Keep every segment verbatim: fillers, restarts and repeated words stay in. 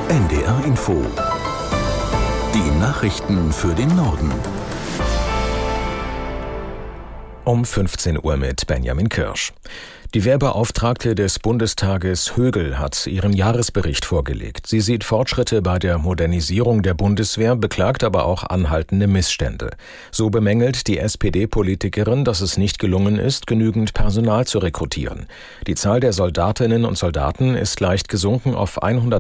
N D R Info. Die Nachrichten für den Norden. Um fünfzehn Uhr mit Benjamin Kirsch. Die Wehrbeauftragte des Bundestages Högel hat ihren Jahresbericht vorgelegt. Sie sieht Fortschritte bei der Modernisierung der Bundeswehr, beklagt aber auch anhaltende Missstände. So bemängelt die S P D-Politikerin, dass es nicht gelungen ist, genügend Personal zu rekrutieren. Die Zahl der Soldatinnen und Soldaten ist leicht gesunken auf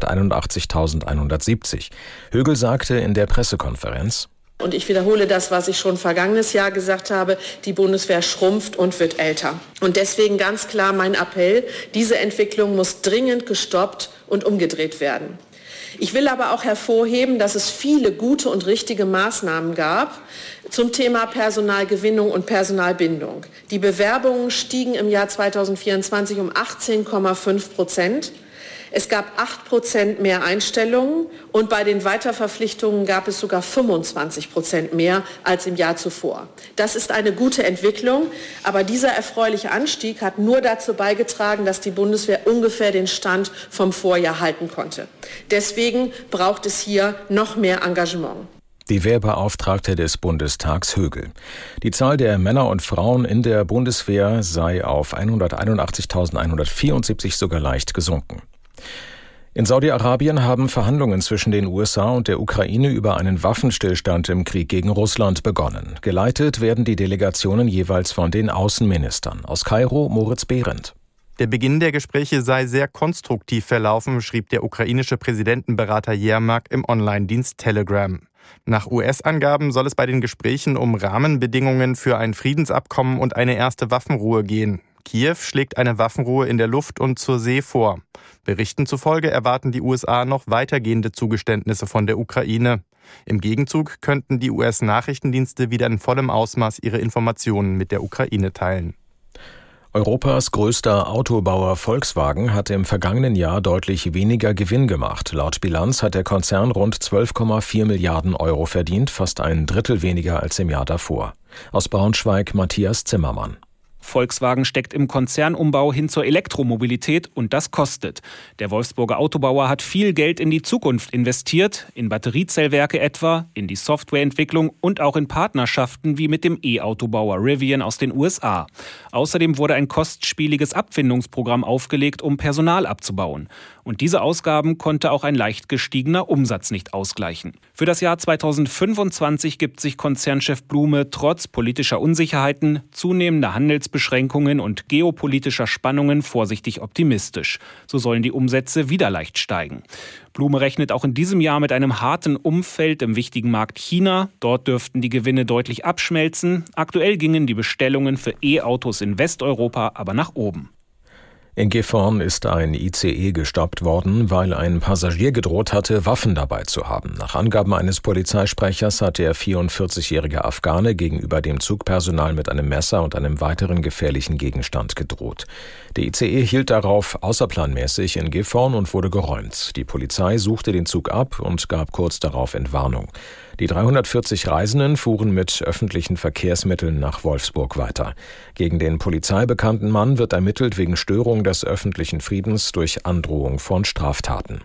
hunderteinundachtzigtausendeinhundertsiebzig. Högel sagte in der Pressekonferenz: Und ich wiederhole das, was ich schon vergangenes Jahr gesagt habe, die Bundeswehr schrumpft und wird älter. Und deswegen ganz klar mein Appell, diese Entwicklung muss dringend gestoppt und umgedreht werden. Ich will aber auch hervorheben, dass es viele gute und richtige Maßnahmen gab zum Thema Personalgewinnung und Personalbindung. Die Bewerbungen stiegen im Jahr zweitausendvierundzwanzig um achtzehn Komma fünf Prozent. Es gab acht Prozent mehr Einstellungen und bei den Weiterverpflichtungen gab es sogar fünfundzwanzig Prozent mehr als im Jahr zuvor. Das ist eine gute Entwicklung, aber dieser erfreuliche Anstieg hat nur dazu beigetragen, dass die Bundeswehr ungefähr den Stand vom Vorjahr halten konnte. Deswegen braucht es hier noch mehr Engagement. Die Wehrbeauftragte des Bundestags Högel. Die Zahl der Männer und Frauen in der Bundeswehr sei auf hunderteinundachtzigtausendeinhundertvierundsiebzig sogar leicht gesunken. In Saudi-Arabien haben Verhandlungen zwischen den U S A und der Ukraine über einen Waffenstillstand im Krieg gegen Russland begonnen. Geleitet werden die Delegationen jeweils von den Außenministern. Aus Kairo Moritz Behrendt. Der Beginn der Gespräche sei sehr konstruktiv verlaufen, schrieb der ukrainische Präsidentenberater Jermak im Online-Dienst Telegram. Nach U S-Angaben soll es bei den Gesprächen um Rahmenbedingungen für ein Friedensabkommen und eine erste Waffenruhe gehen. Kiew schlägt eine Waffenruhe in der Luft und zur See vor. Berichten zufolge erwarten die U S A noch weitergehende Zugeständnisse von der Ukraine. Im Gegenzug könnten die U S-Nachrichtendienste wieder in vollem Ausmaß ihre Informationen mit der Ukraine teilen. Europas größter Autobauer Volkswagen hat im vergangenen Jahr deutlich weniger Gewinn gemacht. Laut Bilanz hat der Konzern rund zwölf Komma vier Milliarden Euro verdient, fast ein Drittel weniger als im Jahr davor. Aus Braunschweig Matthias Zimmermann. Volkswagen steckt im Konzernumbau hin zur Elektromobilität und das kostet. Der Wolfsburger Autobauer hat viel Geld in die Zukunft investiert, in Batteriezellwerke etwa, in die Softwareentwicklung und auch in Partnerschaften wie mit dem E-Autobauer Rivian aus den U S A. Außerdem wurde ein kostspieliges Abfindungsprogramm aufgelegt, um Personal abzubauen. Und diese Ausgaben konnte auch ein leicht gestiegener Umsatz nicht ausgleichen. Für das Jahr zweitausendfünfundzwanzig gibt sich Konzernchef Blume trotz politischer Unsicherheiten, zunehmender Handelsbeschränkungen und geopolitischer Spannungen vorsichtig optimistisch. So sollen die Umsätze wieder leicht steigen. Blume rechnet auch in diesem Jahr mit einem harten Umfeld im wichtigen Markt China. Dort dürften die Gewinne deutlich abschmelzen. Aktuell gingen die Bestellungen für E-Autos in Westeuropa aber nach oben. In Gifhorn ist ein I C E gestoppt worden, weil ein Passagier gedroht hatte, Waffen dabei zu haben. Nach Angaben eines Polizeisprechers hat der vierundvierzigjährige Afghane gegenüber dem Zugpersonal mit einem Messer und einem weiteren gefährlichen Gegenstand gedroht. Der I C E hielt darauf außerplanmäßig in Gifhorn und wurde geräumt. Die Polizei suchte den Zug ab und gab kurz darauf Entwarnung. Die dreihundertvierzig Reisenden fuhren mit öffentlichen Verkehrsmitteln nach Wolfsburg weiter. Gegen den polizeibekannten Mann wird ermittelt wegen Störung des öffentlichen Friedens durch Androhung von Straftaten.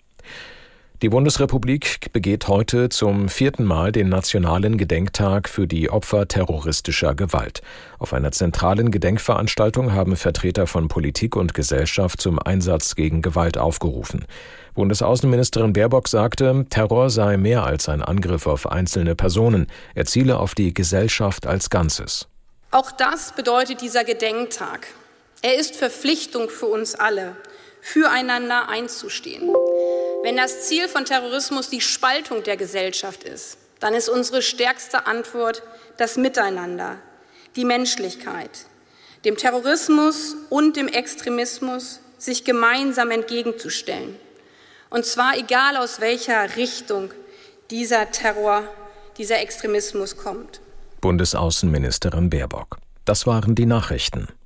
Die Bundesrepublik begeht heute zum vierten Mal den nationalen Gedenktag für die Opfer terroristischer Gewalt. Auf einer zentralen Gedenkveranstaltung haben Vertreter von Politik und Gesellschaft zum Einsatz gegen Gewalt aufgerufen. Bundesaußenministerin Baerbock sagte, Terror sei mehr als ein Angriff auf einzelne Personen. Er ziele auf die Gesellschaft als Ganzes. Auch das bedeutet dieser Gedenktag. Er ist Verpflichtung für uns alle, füreinander einzustehen. Wenn das Ziel von Terrorismus die Spaltung der Gesellschaft ist, dann ist unsere stärkste Antwort das Miteinander, die Menschlichkeit, dem Terrorismus und dem Extremismus sich gemeinsam entgegenzustellen. Und zwar egal aus welcher Richtung dieser Terror, dieser Extremismus kommt. Bundesaußenministerin Baerbock. Das waren die Nachrichten.